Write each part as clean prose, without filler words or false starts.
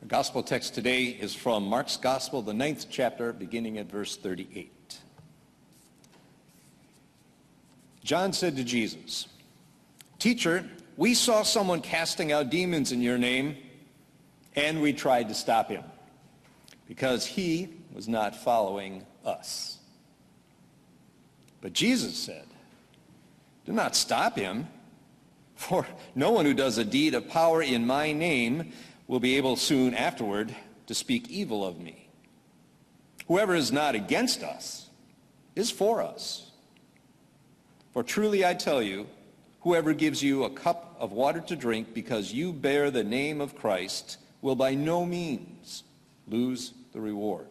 The gospel text today is from Mark's Gospel, the 9th chapter, beginning at verse 38. John said to Jesus, "Teacher, we saw someone casting out demons in your name, and we tried to stop him, because he was not following us." But Jesus said, "Do not stop him, for no one who does a deed of power in my name will be able soon afterward to speak evil of me. Whoever is not against us is for us. For truly I tell you, whoever gives you a cup of water to drink because you bear the name of Christ will by no means lose the reward.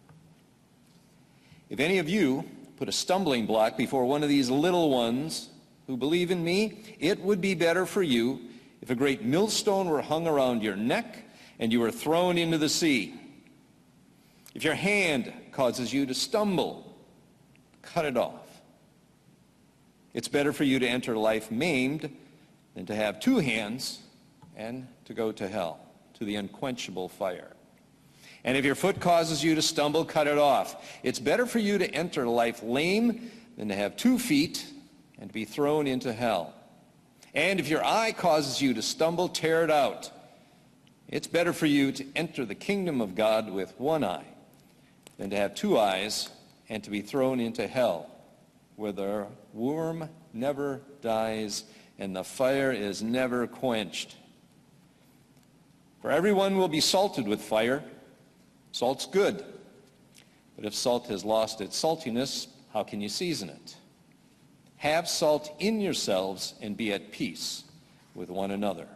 If any of you put a stumbling block before one of these little ones who believe in me, it would be better for you if a great millstone were hung around your neck and you were thrown into the sea. If your hand causes you to stumble, cut it off. It's better for you to enter life maimed than to have two hands and to go to hell, to the unquenchable fire. And if your foot causes you to stumble, cut it off. It's better for you to enter life lame than to have 2 feet and to be thrown into hell. And if your eye causes you to stumble, tear it out. It's better for you to enter the kingdom of God with one eye than to have 2 eyes and to be thrown into hell, where the worm never dies and the fire is never quenched. For everyone will be salted with fire. Salt's good. But if salt has lost its saltiness, how can you season it? Have salt in yourselves and be at peace with one another."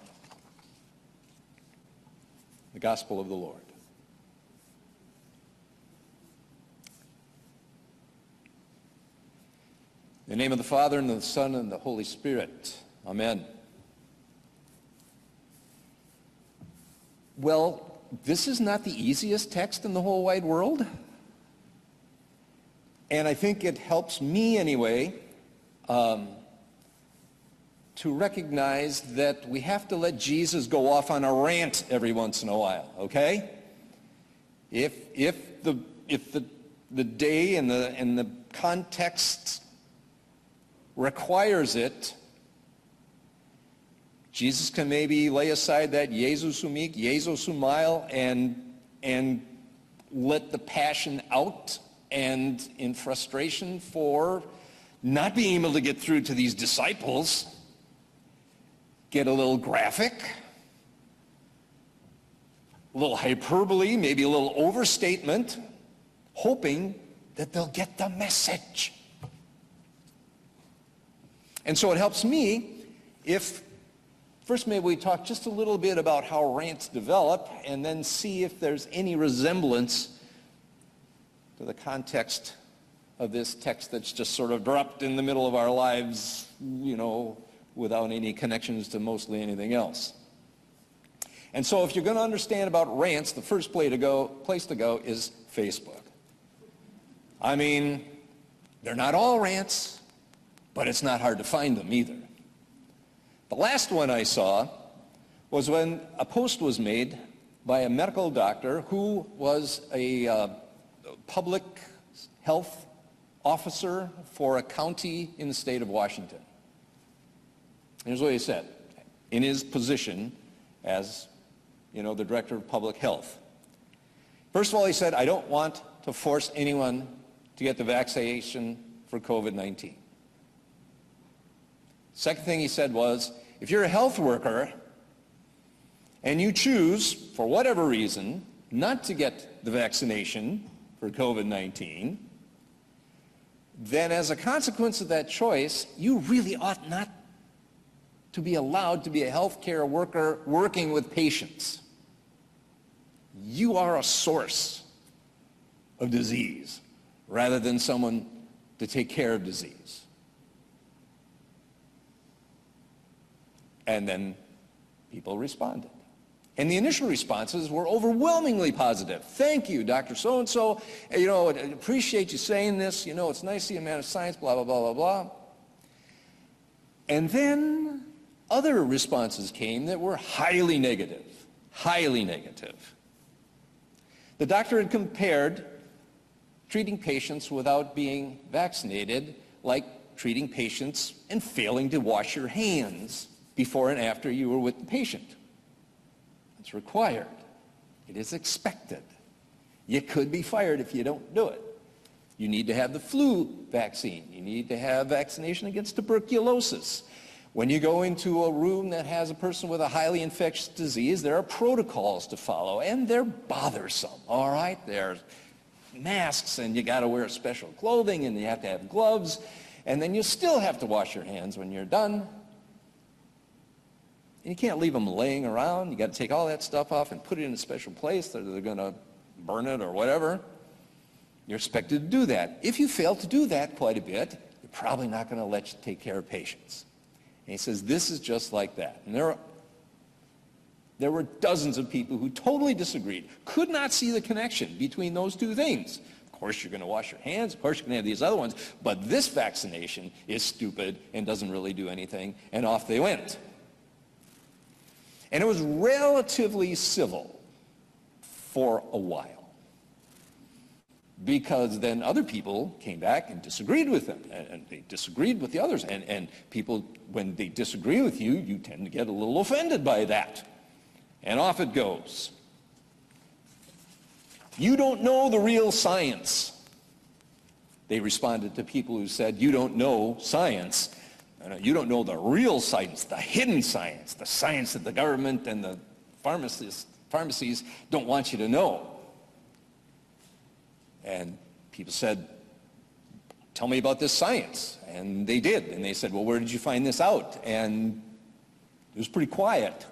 The Gospel of the Lord. In the name of the Father, and of the Son, and the Holy Spirit. Amen. Well, this is not the easiest text in the whole wide world. And I think it helps me anyway to recognize that we have to let Jesus go off on a rant every once in a while, okay? If the day and the context requires it, Jesus can maybe lay aside that Jesus humik, Jesus humile, and let the passion out, and in frustration for not being able to get through to these disciples, get a little graphic, a little hyperbole, maybe a little overstatement, hoping that they'll get the message. And so it helps me if, first maybe we talk just a little bit about how rants develop, and then see if there's any resemblance to the context of this text that's just sort of dropped in the middle of our lives, without any connections to mostly anything else. And so if you're going to understand about rants, the first place to go is Facebook. I mean, they're not all rants, but it's not hard to find them either. The last one I saw was when a post was made by a medical doctor who was a public health officer for a county in the state of Washington. Here's what he said in his position as, the director of public health. First of all, he said, "I don't want to force anyone to get the vaccination for COVID-19. Second thing he said was, if you're a health worker and you choose, for whatever reason, not to get the vaccination for COVID-19, then as a consequence of that choice, you really ought not to be allowed to be a healthcare worker working with patients. You are a source of disease rather than someone to take care of disease." And then people responded. And the initial responses were overwhelmingly positive. "Thank you, Dr. So-and-so. I appreciate you saying this. It's nice to see a man of science, blah, blah, blah, blah, blah." And then other responses came that were highly negative. highly negative. The doctor had compared treating patients without being vaccinated like treating patients and failing to wash your hands before and after you were with the patient. It's required. It is expected. You could be fired if you don't do it. You need to have the flu vaccine. You need to have vaccination against tuberculosis. When you go into a room that has a person with a highly infectious disease, there are protocols to follow, and they're bothersome, all right? There's masks, and you got to wear special clothing, and you have to have gloves, and then you still have to wash your hands when you're done. And you can't leave them laying around. You got to take all that stuff off and put it in a special place, or they're going to burn it or whatever. You're expected to do that. If you fail to do that quite a bit, they're probably not going to let you take care of patients. And he says, this is just like that. And there were dozens of people who totally disagreed, could not see the connection between those two things. Of course, you're going to wash your hands. Of course, you're going to have these other ones. But this vaccination is stupid and doesn't really do anything. And off they went. And it was relatively civil for a while, because then other people came back and disagreed with them, and they disagreed with the others. And people, when they disagree with you, you tend to get a little offended by that. And off it goes. You don't know the real science. They responded to people who said, you don't know science. You don't know the real science, the hidden science, the science that the government and the pharmacies don't want you to know. And people said, tell me about this science. And they did. And they said, well, where did you find this out? And it was pretty quiet.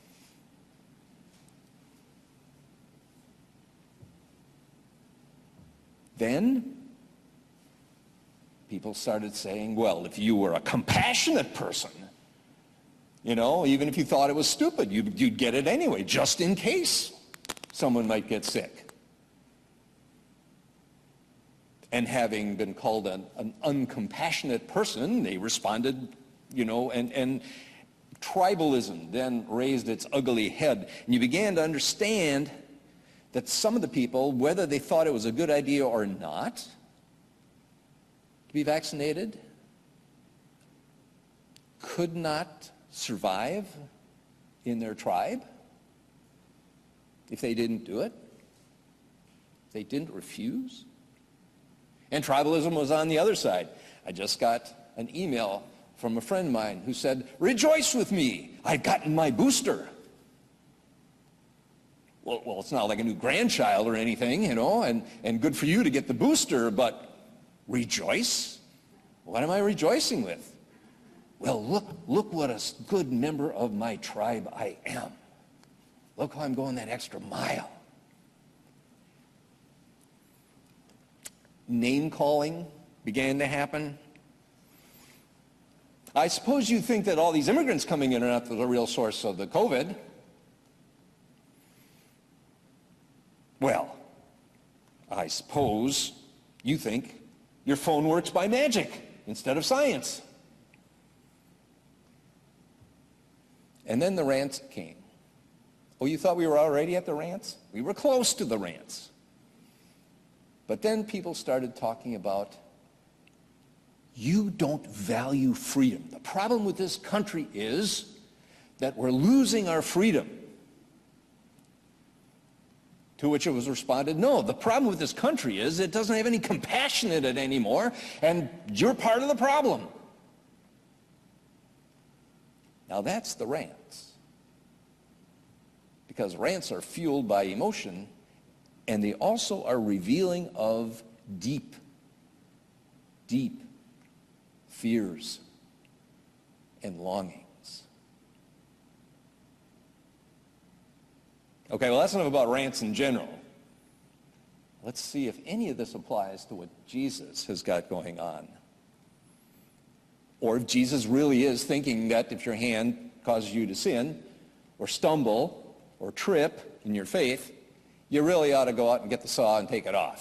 Then people started saying, well, if you were a compassionate person, you know, even if you thought it was stupid, you'd get it anyway, just in case someone might get sick. And having been called an uncompassionate person, they responded, you know, and tribalism then raised its ugly head. And you began to understand that some of the people, whether they thought it was a good idea or not to be vaccinated, could not survive in their tribe if they didn't do it, if they didn't refuse. And tribalism was on the other side. I just got an email from a friend of mine who said, rejoice with me, I've gotten my booster. Well, it's not like a new grandchild or anything, you know, and good for you to get the booster, but rejoice? What am I rejoicing with? Well, look what a good member of my tribe I am. Look how I'm going that extra mile. Name calling began to happen. I suppose you think that all these immigrants coming in are not the real source of the COVID. Well, I suppose you think your phone works by magic instead of science. And then the rants came. Oh, you thought we were already at the rants? We were close to the rants. But then people started talking about, you don't value freedom. The problem with this country is that we're losing our freedom. To which it was responded, no, the problem with this country is it doesn't have any compassion in it anymore, and you're part of the problem. Now that's the rants. Because rants are fueled by emotion, and they also are revealing of deep, deep fears and longings. Okay, well, that's enough about rants in general. Let's see if any of this applies to what Jesus has got going on. Or if Jesus really is thinking that if your hand causes you to sin, or stumble, or trip in your faith, you really ought to go out and get the saw and take it off.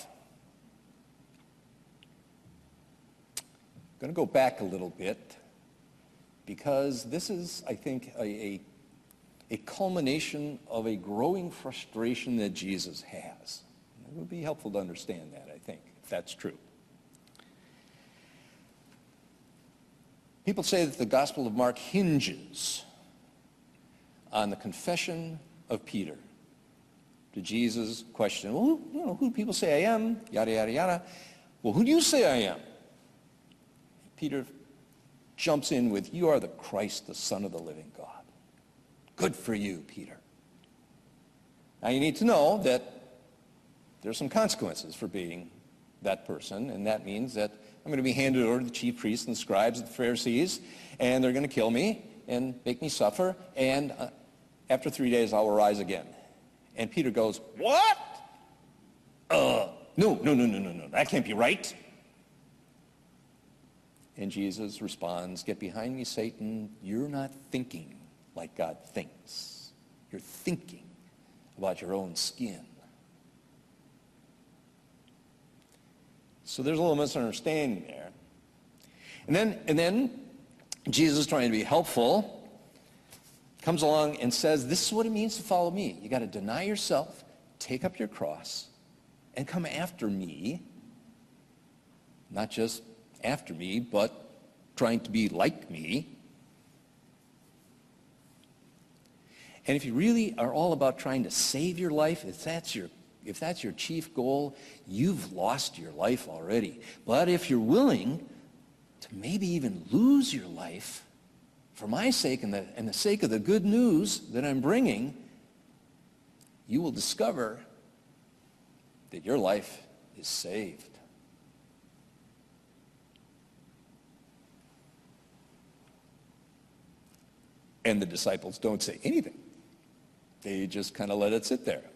I'm going to go back a little bit, because this is, I think, a culmination of a growing frustration that Jesus has. It would be helpful to understand that, I think, if that's true. People say that the Gospel of Mark hinges on the confession of Peter to Jesus' question, well, who do people say I am? Yada, yada, yada. Well, who do you say I am? Peter jumps in with, you are the Christ, the Son of the living God. Good for you, Peter. Now you need to know that there's some consequences for being that person, and that means that I'm going to be handed over to the chief priests and the scribes and the Pharisees, and they're going to kill me and make me suffer, and after 3 days I will rise again. And Peter goes, what? No, that can't be right. And Jesus responds, get behind me, Satan. You're not thinking like God thinks. You're thinking about your own skin. So there's a little misunderstanding there. And then Jesus, trying to be helpful, comes along and says, this is what it means to follow me. You got to deny yourself, take up your cross, and come after me. Not just after me, but trying to be like me. And if you really are all about trying to save your life, if that's your chief goal, you've lost your life already. But if you're willing to maybe even lose your life for my sake and the sake of the good news that I'm bringing, you will discover that your life is saved. And the disciples don't say anything. They just kind of let it sit there.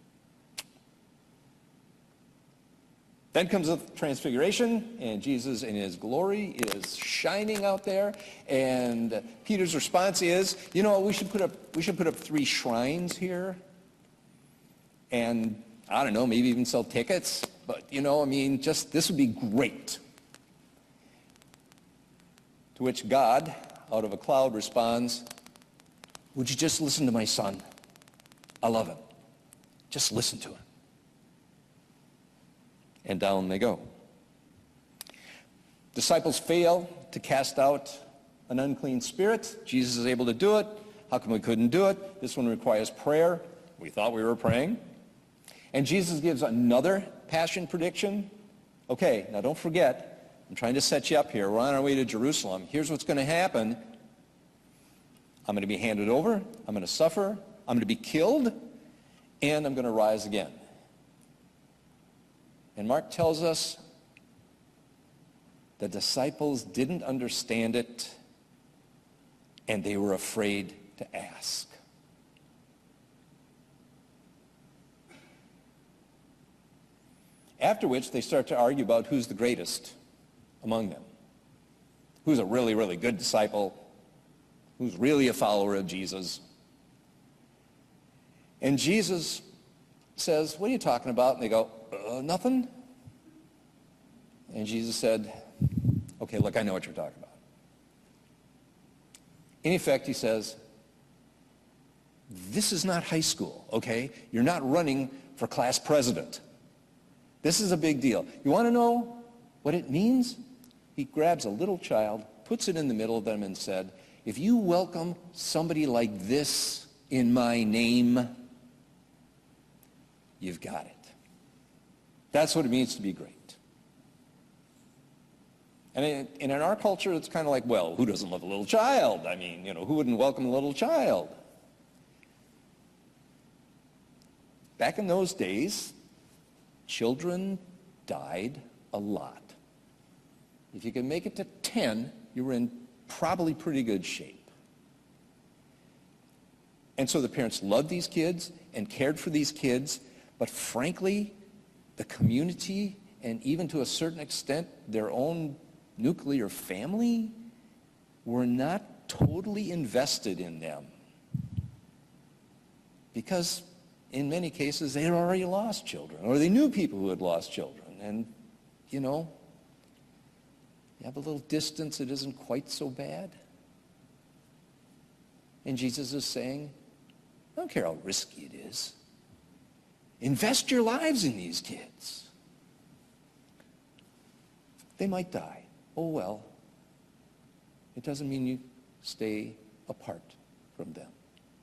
Then comes the transfiguration, and Jesus in his glory is shining out there, and Peter's response is, we should put up 3 shrines here, and I don't know, maybe even sell tickets, but this would be great. To which God, out of a cloud, responds, would you just listen to my son? I love him. Just listen to him. And down they go. Disciples fail to cast out an unclean spirit. Jesus is able to do it. How come we couldn't do it? This one requires prayer. We thought we were praying. And Jesus gives another passion prediction. Okay, now don't forget, I'm trying to set you up here. We're on our way to Jerusalem. Here's what's going to happen. I'm going to be handed over. I'm going to suffer. I'm going to be killed. And I'm going to rise again. And Mark tells us the disciples didn't understand it, and they were afraid to ask. After which, they start to argue about who's the greatest among them. Who's a really, really good disciple? Who's really a follower of Jesus? And Jesus says, what are you talking about? And they go, nothing. And Jesus said, okay, look, I know what you're talking about. In effect, he says, this is not high school, okay? You're not running for class president. This is a big deal. You want to know what it means? He grabs a little child, puts it in the middle of them and said, if you welcome somebody like this in my name, you've got it. That's what it means to be great. And in our culture, it's kind of like, well, who doesn't love a little child? I mean, who wouldn't welcome a little child? Back in those days, children died a lot. If you could make it to 10, you were in probably pretty good shape. And so the parents loved these kids and cared for these kids, but frankly, the community, and even to a certain extent, their own nuclear family, were not totally invested in them. Because in many cases, they had already lost children, or they knew people who had lost children. And, you have a little distance, it isn't quite so bad. And Jesus is saying, I don't care how risky it is. Invest your lives in these kids. They might die. Oh well. It doesn't mean you stay apart from them.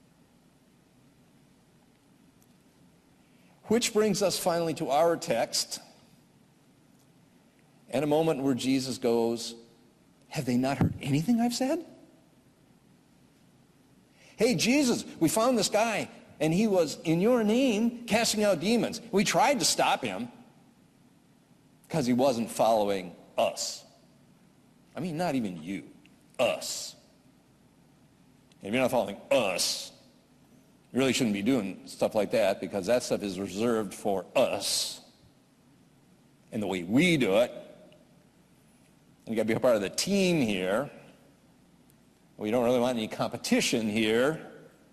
Which brings us finally to our text and a moment where Jesus goes, have they not heard anything I've said? Hey, Jesus, we found this guy, and he was, in your name, casting out demons. We tried to stop him because he wasn't following us. I mean, not even you, us. And if you're not following us, you really shouldn't be doing stuff like that, because that stuff is reserved for us and the way we do it. And you got to be a part of the team here. We don't really want any competition here.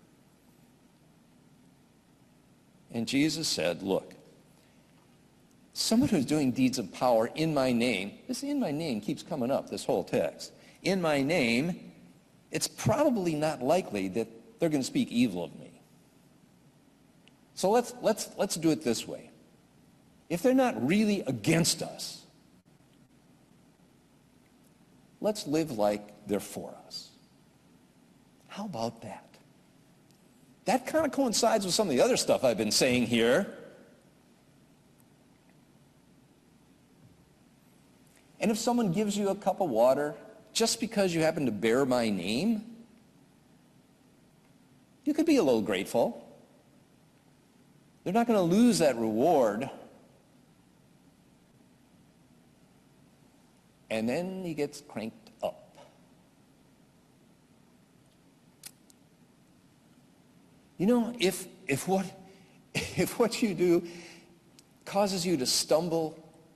And Jesus said, look, someone who's doing deeds of power in my name, this in my name keeps coming up, this whole text. In my name, it's probably not likely that they're going to speak evil of me. So let's do it this way. If they're not really against us, let's live like they're for us. How about that? That kind of coincides with some of the other stuff I've been saying here. And if someone gives you a cup of water just because you happen to bear my name, you could be a little grateful. They're not going to lose that reward. And then he gets cranked up. You know, if what you do causes you to stumble,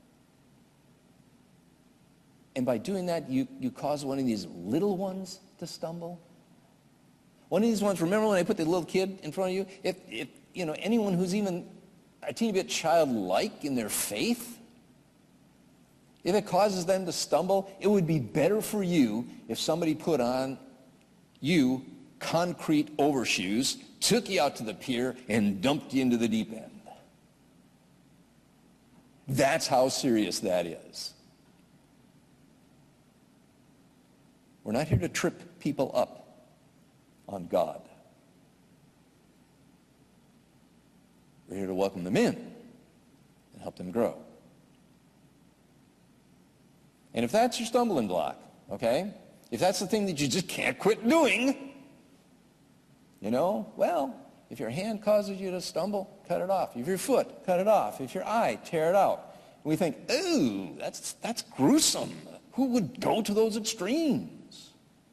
and by doing that you cause one of these little ones to stumble, one of these ones, remember when I put the little kid in front of you? If you know, anyone who's even a teeny bit childlike in their faith, if it causes them to stumble, it would be better for you if somebody put on you concrete overshoes, took you out to the pier, and dumped you into the deep end. That's how serious that is. We're not here to trip people up on God. We're here to welcome them in and help them grow. And if that's your stumbling block, okay, if that's the thing that you just can't quit doing, you know, well, if your hand causes you to stumble, cut it off. If your foot, cut it off. If your eye, tear it out. And we think, ooh, that's gruesome. Who would go to those extremes?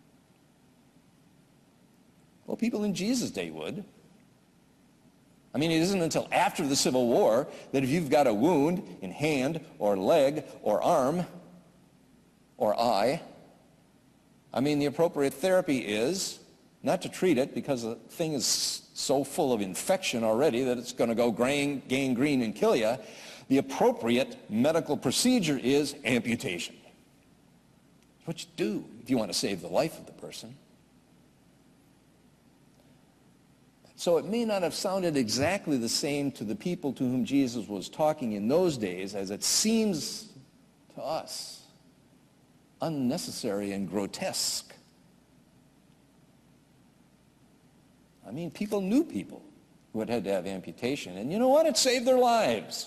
Well, people in Jesus' day would. I mean, it isn't until after the Civil War that if you've got a wound in hand or leg or arm or eye, I mean, the appropriate therapy is not to treat it because the thing is so full of infection already that it's going to go gangrene and kill you. The appropriate medical procedure is amputation. It's what you do if you want to save the life of the person. So it may not have sounded exactly the same to the people to whom Jesus was talking in those days as it seems to us. Unnecessary and grotesque. I mean, people knew people who had to have amputation, and you know what? It saved their lives.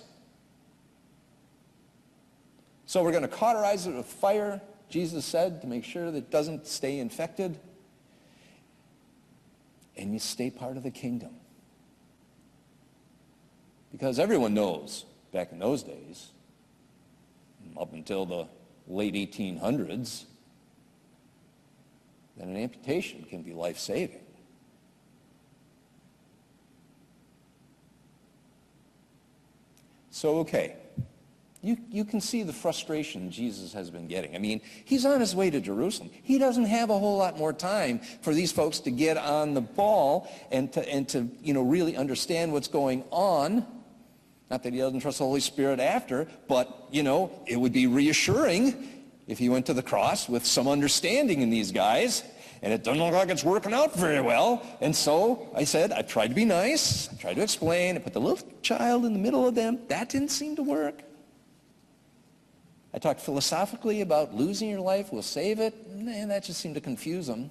So we're going to cauterize it with fire, Jesus said, to make sure that it doesn't stay infected. And you stay part of the kingdom. Because everyone knows, back in those days, up until the late 1800s, that an amputation can be life-saving. So, okay, you can see the frustration Jesus has been getting. I mean, he's on his way to Jerusalem. He doesn't have a whole lot more time for these folks to get on the ball and to really understand what's going on. Not that he doesn't trust the Holy Spirit after, but, it would be reassuring if he went to the cross with some understanding in these guys and it doesn't look like it's working out very well. And so I said, I tried to be nice, I tried to explain, I put the little child in the middle of them. That didn't seem to work. I talked philosophically about losing your life will save it, and that just seemed to confuse them.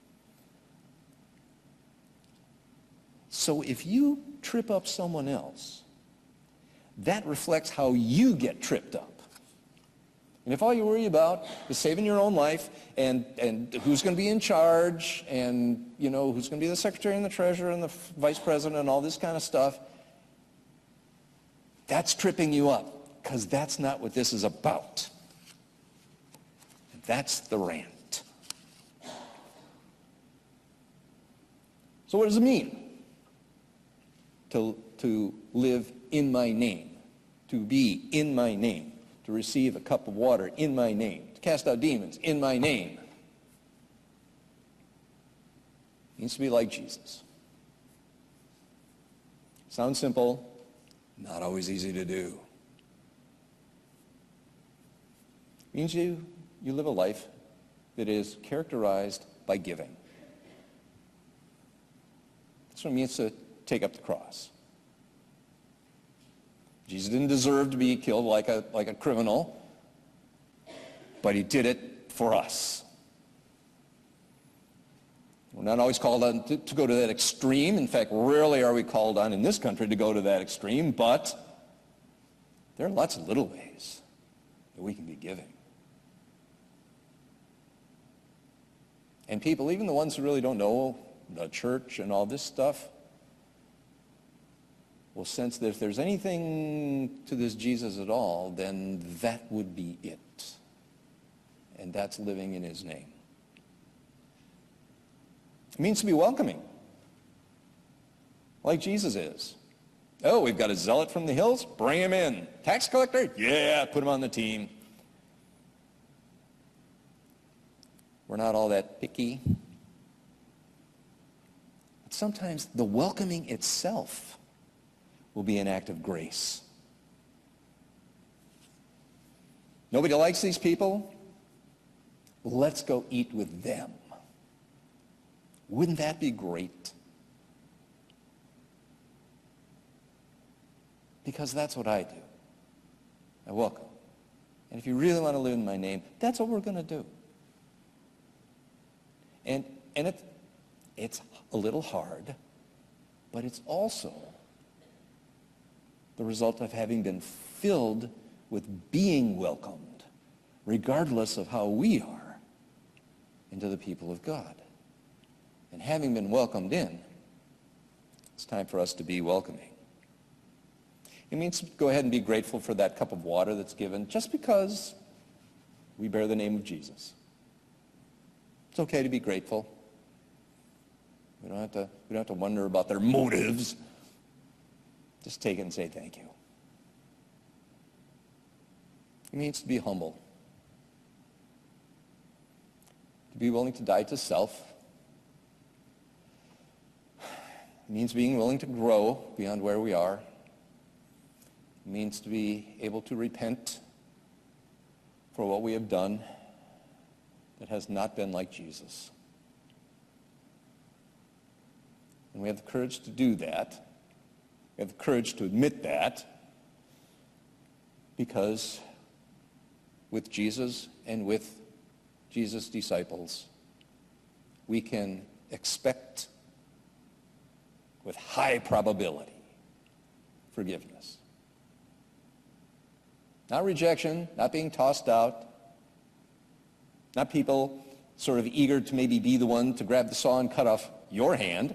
So if you trip up someone else, that reflects how you get tripped up. And if all you worry about is saving your own life and who's going to be in charge and, you know, who's going to be the secretary and the treasurer and the vice president and all this kind of stuff, that's tripping you up, because that's not what this is about. That's the rant. So what does it mean to live in my name, to be in my name, to receive a cup of water in my name, to cast out demons in my name? It means to be like Jesus. Sounds simple, not always easy to do. It means you live a life that is characterized by giving. That's what it means to take up the cross. Jesus didn't deserve to be killed like a criminal, but he did it for us. We're not always called on to go to that extreme. In fact, rarely are we called on in this country to go to that extreme, but there are lots of little ways that we can be giving. And people, even the ones who really don't know the church and all this stuff, will sense that if there's anything to this Jesus at all, then that would be it. And that's living in his name. It means to be welcoming, like Jesus is. Oh, we've got a zealot from the hills? Bring him in. Tax collector? Yeah, put him on the team. We're not all that picky. But sometimes the welcoming itself will be an act of grace. Nobody likes these people? Let's go eat with them. Wouldn't that be great? Because that's what I do. I welcome. And if you really want to live in my name, that's what we're going to do. And it's a little hard, but it's also the result of having been filled with being welcomed, regardless of how we are, into the people of God. And having been welcomed in, it's time for us to be welcoming. It means to go ahead and be grateful for that cup of water that's given just because we bear the name of Jesus. It's okay to be grateful. We don't have to wonder about their motives. Just take it and say thank you. It means to be humble. To be willing to die to self. It means being willing to grow beyond where we are. It means to be able to repent for what we have done that has not been like Jesus. And we have the courage to do that. We have the courage to admit that, because with Jesus and with Jesus' disciples, we can expect with high probability forgiveness. Not rejection, not being tossed out, not people sort of eager to maybe be the one to grab the saw and cut off your hand,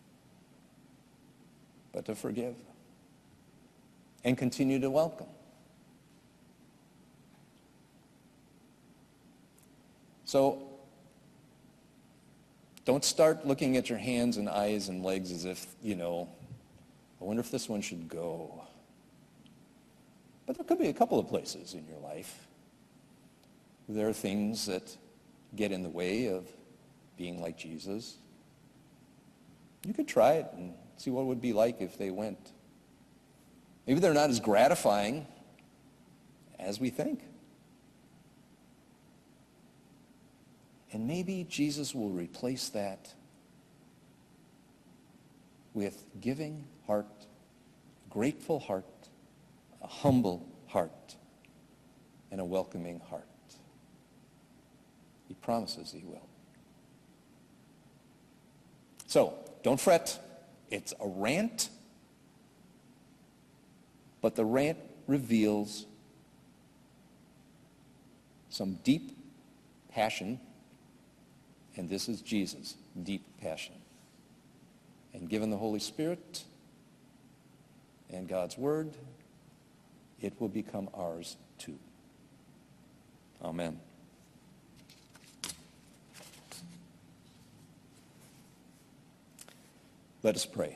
but to forgive and continue to welcome. So don't start looking at your hands and eyes and legs as if, I wonder if this one should go. But there could be a couple of places in your life where there are things that get in the way of being like Jesus. You could try it and see what it would be like if they went. Maybe they're not as gratifying as we think. And maybe Jesus will replace that with giving heart, grateful heart, a humble heart, and a welcoming heart. He promises he will. So, don't fret. It's a rant, but the rant reveals some deep passion, and this is Jesus' deep passion. And given the Holy Spirit and God's Word, it will become ours too. Amen. Let us pray.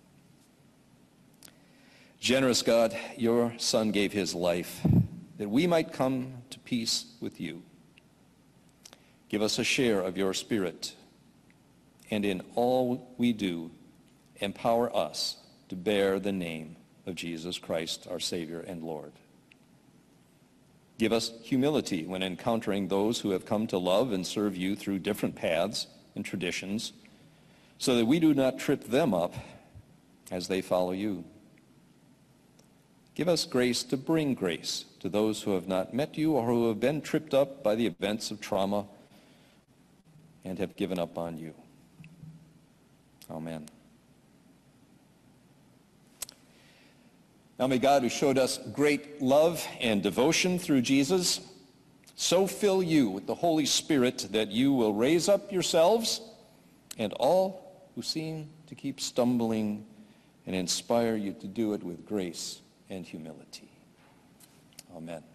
Generous God, your Son gave his life that we might come to peace with you. Give us a share of your Spirit, and in all we do, empower us to bear the name of Jesus Christ, our Savior and Lord. Give us humility when encountering those who have come to love and serve you through different paths and traditions, so that we do not trip them up as they follow you. Give us grace to bring grace to those who have not met you or who have been tripped up by the events of trauma and have given up on you. Amen. Now may God, who showed us great love and devotion through Jesus, so fill you with the Holy Spirit that you will raise up yourselves and all who seem to keep stumbling, and inspire you to do it with grace and humility. Amen.